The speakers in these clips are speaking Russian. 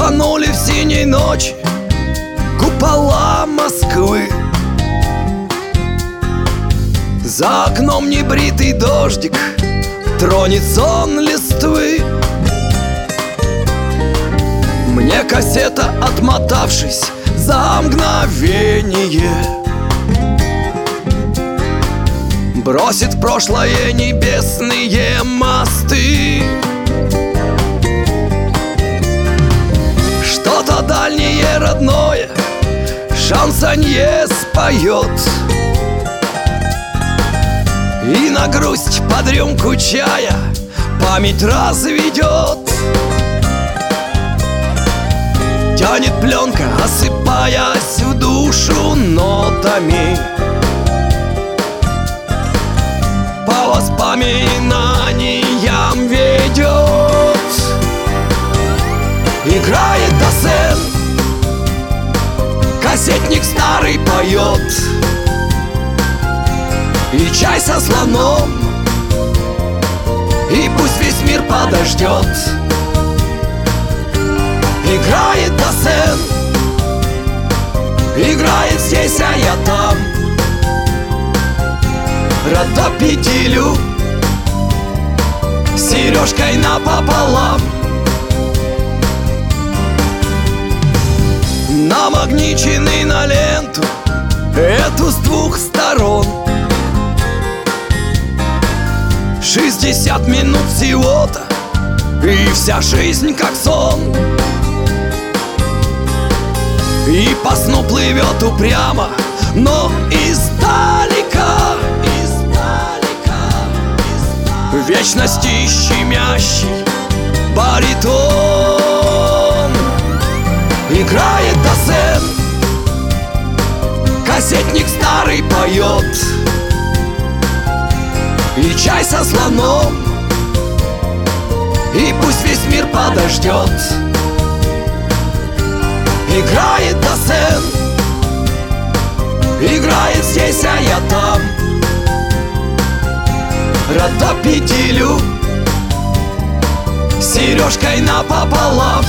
тонули в синей ночи купола Москвы. За окном небритый дождик тронет сон листвы. Мне кассета, отмотавшись за мгновение, бросит в прошлое небесные мосты. Что-то дальнее родное шансонье споет, и на грусть под рюмку чая память разведет. Тянет пленка, осыпаясь в душу нотами, по воспоминаниям ведет. Играет Досен, кассетник старый поет, и чай со слоном, и пусть весь мир подождет. Играет Досен, играет здесь, а я там. Ротопедилю с сережкой напополам. Намагниченный на ленту эту с двух сторон. 60 минут всего-то, и вся жизнь как сон. И по сну плывет упрямо, но издалека, в вечности щемящий баритон. Играет Досен, кассетник старый поет, и чай со слоном, и пусть весь мир подождет. Играет Досен, играет здесь, а я там. Ротопедилю с сережкой напополам.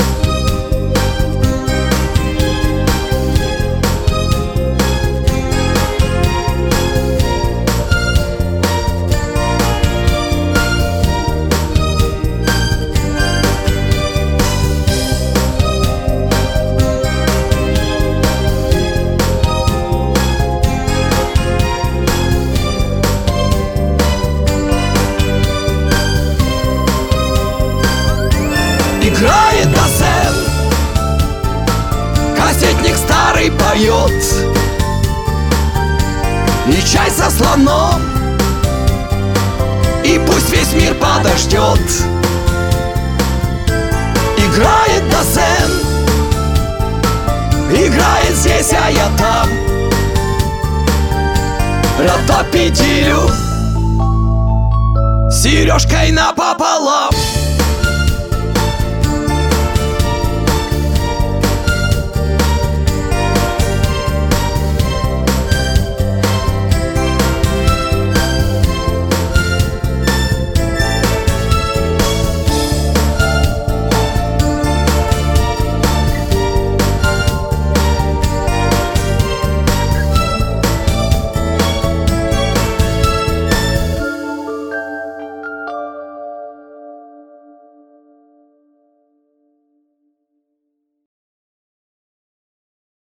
Играет Досен, кассетник старый поет, и чай со слоном, и пусть весь мир подождет. Играет Досен, играет здесь, а я там. Ротопедилю с сережкой напополам.